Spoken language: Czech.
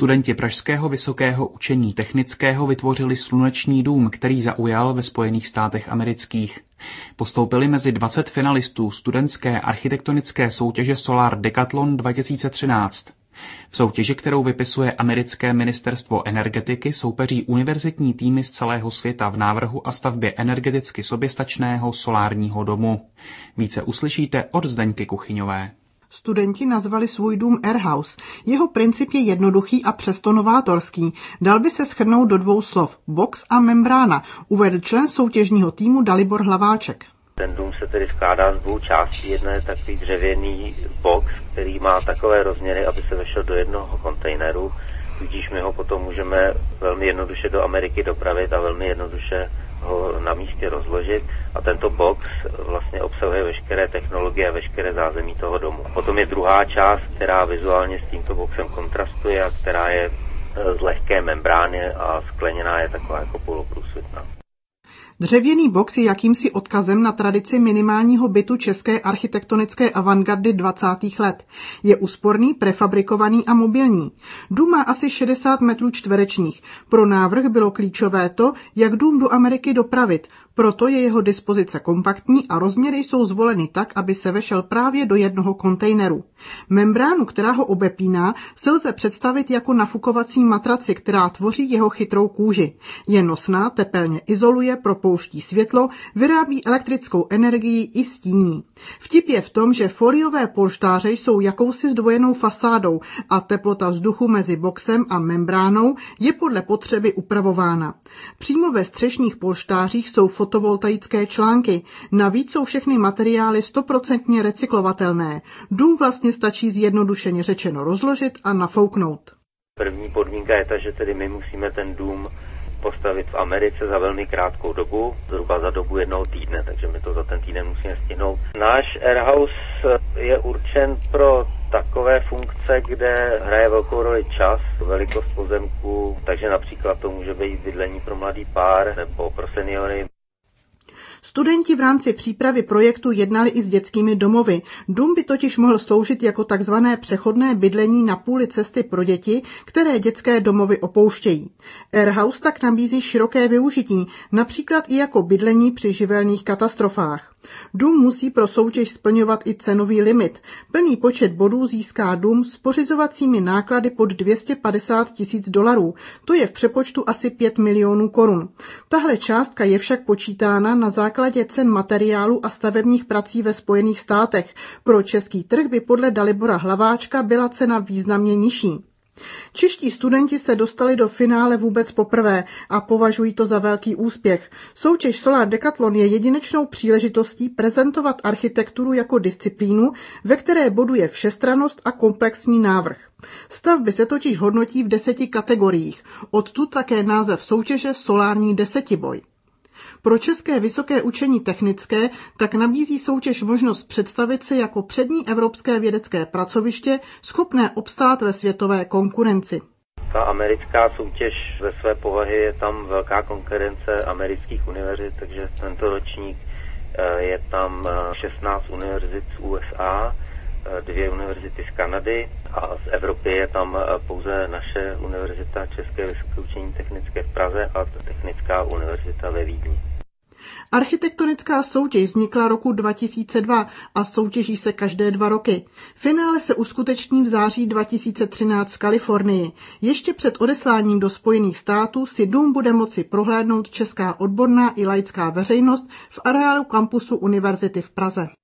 Studenti Pražského vysokého učení technického vytvořili sluneční dům, který zaujal ve Spojených státech amerických. Postoupili mezi 20 finalistů studentské architektonické soutěže Solar Decathlon 2013. V soutěži, kterou vypisuje americké ministerstvo energetiky, soupeří univerzitní týmy z celého světa v návrhu a stavbě energeticky soběstačného solárního domu. Více uslyšíte od Zdeňky Kuchyňové. Studenti nazvali svůj dům Airhouse. Jeho princip je jednoduchý a přesto novátorský. Dal by se shrnout do 2 slov: box a membrána, uvedl člen soutěžního týmu Dalibor Hlaváček. Ten dům se tedy skládá z 2 částí. Jedna je takový dřevěný box, který má takové rozměry, aby se vešel do jednoho kontejneru. Tudíž my ho potom můžeme velmi jednoduše do Ameriky dopravit a velmi jednoduše ho na místě rozložit. A tento box vlastně obsahuje veškeré technologie a veškeré zázemí toho domu. Potom je druhá část, která vizuálně s tímto boxem kontrastuje a která je z lehké membrány a skleněná je taková jako poloprůsvitná. Dřevěný box je jakýmsi odkazem na tradici minimálního bytu české architektonické avantgardy 20. let. Je úsporný, prefabrikovaný a mobilní. Dům má asi 60 metrů čtverečních. Pro návrh bylo klíčové to, jak dům do Ameriky dopravit. Proto je jeho dispozice kompaktní a rozměry jsou zvoleny tak, aby se vešel právě do jednoho kontejneru. Membránu, která ho obepíná, se lze představit jako nafukovací matraci, která tvoří jeho chytrou kůži. Je nosná, tepelně izoluje, propouští světlo, vyrábí elektrickou energii i stíní. Vtip je v tom, že foliové polštáře jsou jakousi zdvojenou fasádou a teplota vzduchu mezi boxem a membránou je podle potřeby upravována. Přímo ve střešních polštářích jsou fotovoltaické články. Navíc jsou všechny materiály 100% recyklovatelné. Dům vlastně stačí zjednodušeně řečeno rozložit a nafouknout. První podmínka je ta, že tedy my musíme ten dům postavit v Americe za velmi krátkou dobu, zhruba za dobu 1 týdne, takže my to za ten týden musíme stihnout. Náš Airhouse je určen pro takové funkce, kde hraje velkou roli čas, velikost pozemku, takže například to může být bydlení pro mladý pár nebo pro seniory. Studenti v rámci přípravy projektu jednali i s dětskými domovy. Dům by totiž mohl sloužit jako takzvané přechodné bydlení na půli cesty pro děti, které dětské domovy opouštějí. Airhouse tak nabízí široké využití, například i jako bydlení při živelných katastrofách. Dům musí pro soutěž splňovat i cenový limit. Plný počet bodů získá dům s pořizovacími náklady pod $250,000. To je v přepočtu asi 5 milionů korun. Tahle částka je však počítána na základě cen materiálu a stavebních prací ve Spojených státech. Pro český trh by podle Dalibora Hlaváčka byla cena významně nižší. Čeští studenti se dostali do finále vůbec poprvé a považují to za velký úspěch. Soutěž Solar Decathlon je jedinečnou příležitostí prezentovat architekturu jako disciplínu, ve které boduje všestrannost a komplexní návrh. Stavby se totiž hodnotí v 10 kategoriích, odtud také název soutěže Solární desetiboj. Pro České vysoké učení technické tak nabízí soutěž možnost představit se jako přední evropské vědecké pracoviště, schopné obstát ve světové konkurenci. Ta americká soutěž ve své povahy je tam velká konkurence amerických univerzit, takže tento ročník je tam 16 univerzit z USA, 2 univerzity z Kanady a z Evropy je tam pouze naše univerzita České vysoké učení technické v Praze a Technická univerzita ve Vídni. Architektonická soutěž vznikla roku 2002 a soutěží se každé 2 roky. Finále se uskuteční v září 2013 v Kalifornii. Ještě před odesláním do Spojených států si dům bude moci prohlédnout česká odborná i laická veřejnost v areálu kampusu univerzity v Praze.